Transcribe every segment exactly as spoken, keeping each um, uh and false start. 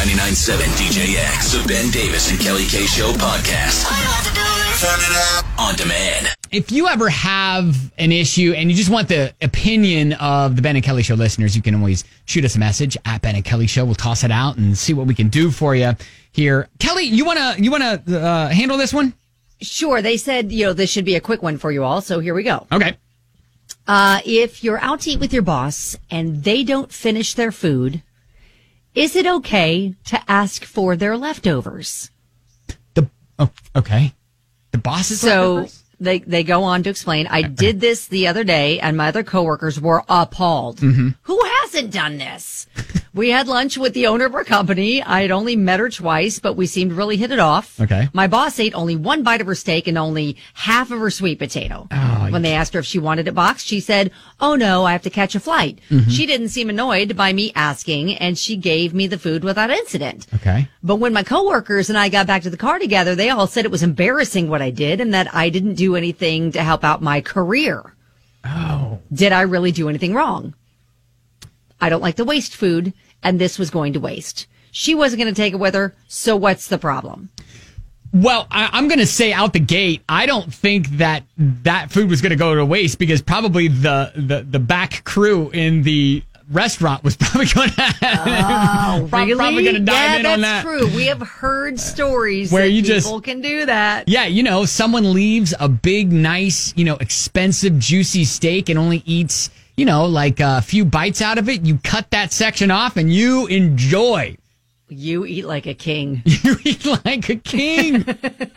ninety-nine point seven D J X, the Ben Davis and Kelly K Show podcast. I have to do this. Turn it up. On demand. If you ever have an issue and you just want the opinion of the Ben and Kelly Show listeners, you can always shoot us a message at Ben and Kelly Show. We'll toss it out and see what we can do for you here. Kelly, you wanna you wanna uh, handle this one? Sure. They said, you know, this should be a quick one for you all. So here we go. Okay. Uh, if you're out to eat with your boss and they don't finish their food, is it okay to ask for their leftovers? The oh, okay. The boss's so leftovers? they they go on to explain. I did this the other day, and my other coworkers were appalled. Mm-hmm. Who hasn't done this? We had lunch with the owner of our company. I had only met her twice, but we seemed to really hit it off. Okay. My boss ate only one bite of her steak and only half of her sweet potato. Oh, when they asked her if she wanted it boxed, she said, "Oh no, I have to catch a flight." Mm-hmm. She didn't seem annoyed by me asking, and she gave me the food without incident. Okay. But when my coworkers and I got back to the car together, they all said it was embarrassing what I did and that I didn't do anything to help out my career. Oh. Did I really do anything wrong? I don't like to waste food, and this was going to waste. She wasn't going to take it with her, so what's the problem? Well, I, I'm going to say out the gate, I don't think that that food was going to go to waste because probably the, the, the back crew in the restaurant was probably going to oh, really? probably going to dive yeah, in that's on that. true. We have heard stories where that you people just, can do that. Yeah, you know, someone leaves a big, nice, you know, expensive, juicy steak and only eats, you know, like a few bites out of it. You cut that section off and you enjoy. You eat like a king. You eat like a king. uh,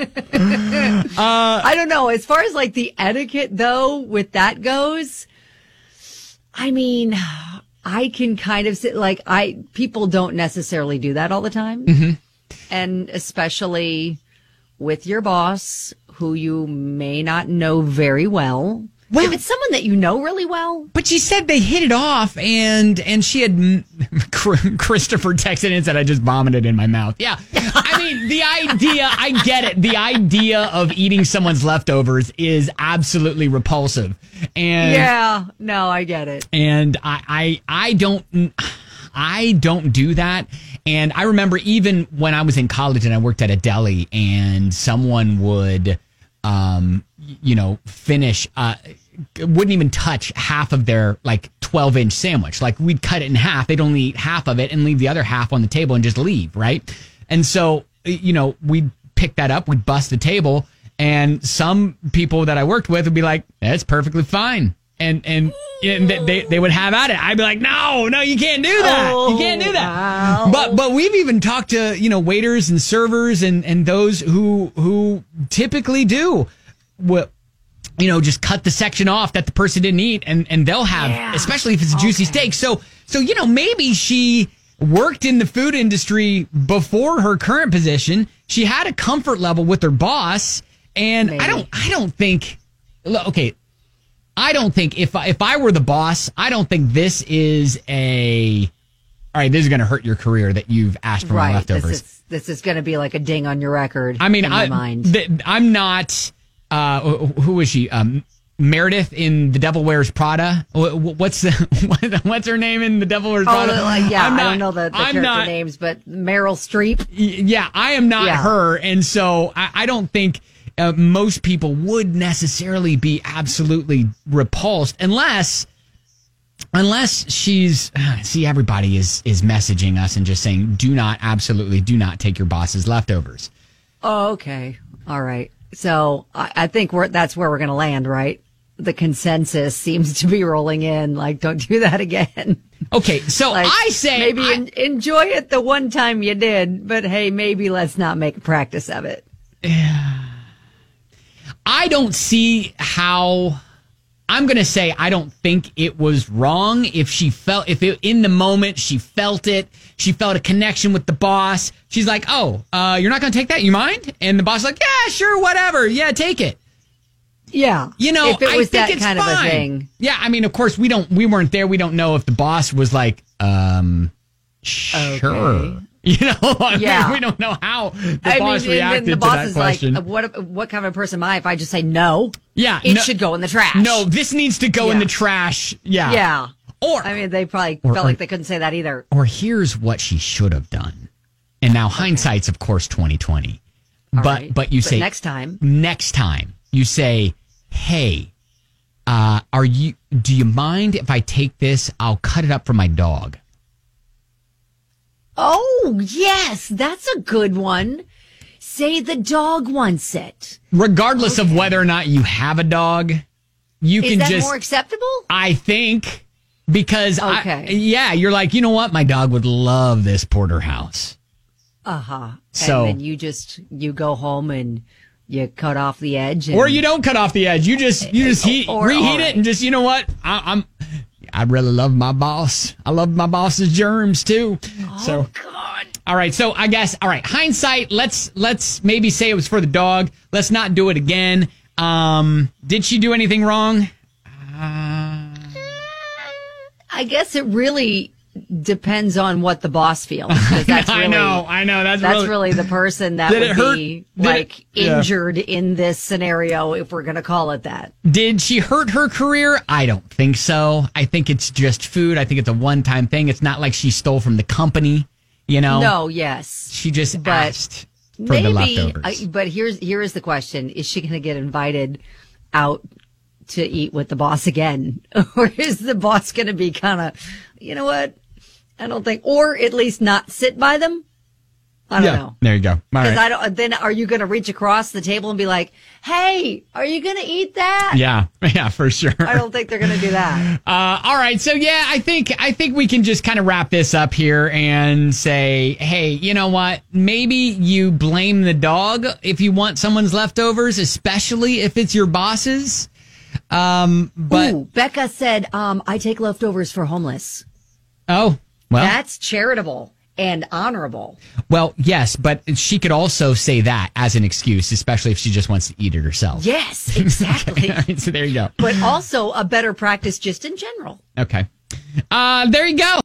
I don't know. As far as like the etiquette, though, with that goes, I mean, I can kind of sit like I people don't necessarily do that all the time. Mm-hmm. And especially with your boss, who you may not know very well. Well, if it's someone that you know really well. But she said they hit it off, and and she had Christopher texted in and said, I just vomited in my mouth. Yeah. I mean, the idea, I get it. The idea of eating someone's leftovers is absolutely repulsive. And yeah, no, I get it. And I, I, I don't, I don't do that. And I remember even when I was in college and I worked at a deli and someone would, um, you know, finish, uh, wouldn't even touch half of their like twelve inch sandwich. Like we'd cut it in half. They'd only eat half of it and leave the other half on the table and just leave. Right. And so, you know, we'd pick that up. We'd bust the table. And some people that I worked with would be like, that's perfectly fine. And, and, and they, they would have at it. I'd be like, no, no, you can't do that. Oh, you can't do that. wow. But, but we've even talked to, you know, waiters and servers and, and those who, who typically do what, you know, just cut the section off that the person didn't eat and, and they'll have, yeah. especially if it's a juicy okay. steak. So, so, you know, maybe she worked in the food industry before her current position. She had a comfort level with her boss. And maybe. I don't, I don't think, okay, I don't think if I, if I were the boss, I don't think this is a, all right, this is going to hurt your career that you've asked for right. my leftovers. This is, this is going to be like a ding on your record. I mean, in I, my mind. Th- I'm not, uh, who is she? Um, Meredith in The Devil Wears Prada. What's the, what's her name in The Devil Wears Prada? Oh, like, yeah, not, I don't know the, the character not, names, but Meryl Streep. Yeah, I am not yeah. her. And so I, I don't think uh, most people would necessarily be absolutely repulsed unless, unless she's, uh, see, everybody is, is messaging us and just saying, do not, absolutely do not take your boss's leftovers. Oh, okay. All right. So I, I think we're, that's where we're going to land, right? The consensus seems to be rolling in. Like, don't do that again. Okay, so like, I say maybe I, en- enjoy it the one time you did, but hey, maybe let's not make a practice of it. I don't see how. I'm going to say I don't think it was wrong if she felt, if it, in the moment she felt it, she felt a connection with the boss. She's like, oh, uh, you're not going to take that? You mind? And the boss is like, yeah, sure, whatever. Yeah, take it. Yeah. You know, if it was I think that it's kind fine. of a thing. Yeah, I mean, of course, we don't, we weren't there. We don't know if the boss was like, um, sure. Okay. You know, I yeah. mean, we don't know how the I boss mean, reacted the to boss that is question. like, what, what kind of a person am I if I just say no? Yeah. It no, should go in the trash. No, this needs to go yeah. in the trash. Yeah. Yeah. Or, I mean, they probably or, felt or, like they couldn't say that either. Or here's what she should have done. And now hindsight's, of course, twenty twenty. All but right. but you But say next time. Next time you say, "Hey, uh, are you? Do you mind if I take this? I'll cut it up for my dog." Oh, yes, that's a good one. Say the dog wants it. Regardless okay. of whether or not you have a dog, you Is can that just. more acceptable? I think because okay. I, yeah, you're like, you know what? My dog would love this porterhouse. Uh huh. So and then you just you go home and you cut off the edge, and, or you don't cut off the edge. You just you just heat or, reheat right. it and just you know what? I, I'm. I really love my boss. I love my boss's germs too. Oh so, God. All right. So I guess all right. Hindsight. Let's let's maybe say it was for the dog. Let's not do it again. Um, did she do anything wrong? Uh, I guess it really depends on what the boss feels. That's really, I know, I know. That's that's really, really the person that did would it hurt? be Did like it, yeah. injured in this scenario, if we're going to call it that. Did she hurt her career? I don't think so. I think it's just food. I think it's a one-time thing. It's not like she stole from the company, you know? No, yes. She just but asked for maybe, the leftovers. I, but here's here is the question. Is she going to get invited out to eat with the boss again? Or is the boss going to be kind of, you know what? I don't think, or at least not sit by them. I don't yeah, know. There you go. Because right. I don't. Then are you going to reach across the table and be like, "Hey, are you going to eat that?" Yeah, yeah, for sure. I don't think they're going to do that. Uh, all right, so yeah, I think I think we can just kind of wrap this up here and say, hey, you know what? Maybe you blame the dog if you want someone's leftovers, especially if it's your boss's. Um, but Ooh, Becca said, um, "I take leftovers for homeless." Oh. Well, that's charitable and honorable. Well, yes, but she could also say that as an excuse, especially if she just wants to eat it herself. Yes, exactly. Okay, right, so there you go. But also a better practice just in general. Okay. Uh, there you go.